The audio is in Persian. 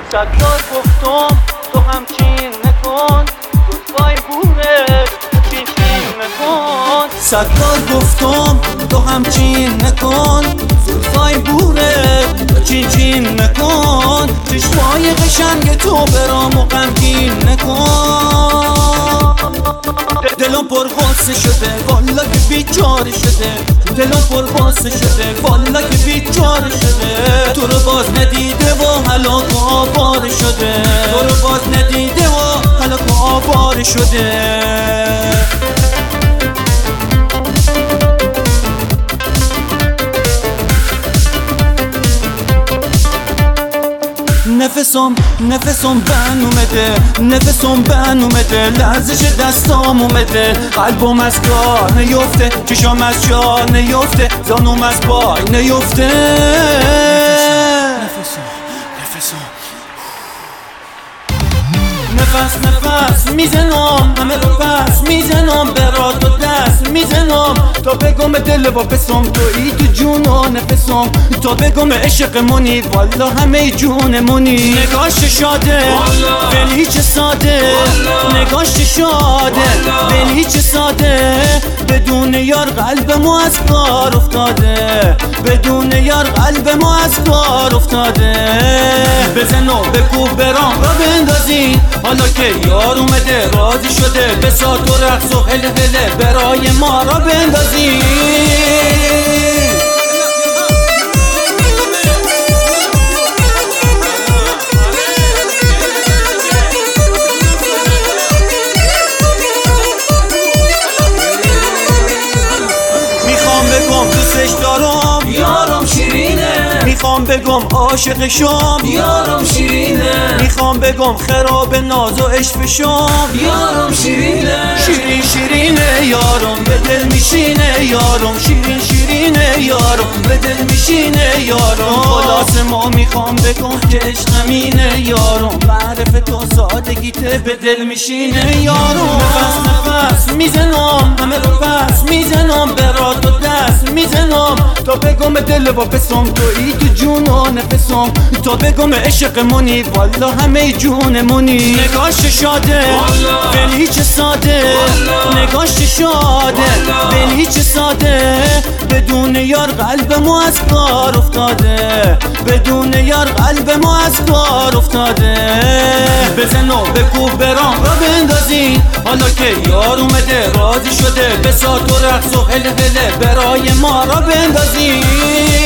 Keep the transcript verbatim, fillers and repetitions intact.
صدبار گفتم تو همچین نکن، زلفای بوره چین چین نکن. صدبار گفتم تو همچین نکن، زلفای بوره چین چین نکن. چشمای قشنگ تو برامو غمگین نکن. دلم پر غصه شده والا که بیچاره شده، دلم پر غصه شده والا که بیچاره شده. تو رو باز ندیده و هلاک و آواره شده، تو رو باز ندیده و هلاک و آواره شده. نفسم نفسم بن اومده، نفسم بن اومده، لرزش دستام اومده. قلبم از کار نیفته، چشام از جا نیفته، زانوم از پای نیفته. نفسم نفسم نفس نفس میزنم، همه رو پس میزنم، برات و دست میزنم تا بگم دل و پسم تویی تو جون و نفسم، تا بگم عشقمونی والا همه جونمونی. نگاش شاده ولی چه ساده، نگاش شاده ولی چه ساده. بدون یار قلبمو از کار افتاده، بدون یار قلبمو از کار افتاده. بزن و بکوب برام را بندازین، حالا که یار اومده راضی شده، بساط و رقص و هله هله برای ما را بندازین. یارم شیرینه، میخوام بگم عاشق شام، یارم شیرینه، میخوام بگم خراب ناز و عشق شام. یارم شیرینه، شیرین شیرینه یارم به دل میشینه، یارم شیرین شیرینه یارم به دل میشینه یارم. خلاص ما میخوام بگم که عشقمینه یارم، معرف تو سادگیته به دل میشینه یارم. نفس نفس میزنم، همه رو پس میزنم، برات و دست میزنم تا بگم دل و پسم تویی تو جون و نفسم، تا بگم عشقمونی والا همه جونمونی. نگاش شاده ولی چه ساده، نگاش شاده ولی چه ساده. بدون یار قلبمو از کار افتاده، بدون یار قلبمو از کار افتاده. بزن و بکوب برام را بندازین، حالا که یار اومده راضی شده، بساط و رقص و هله هله برای ما را بندازین.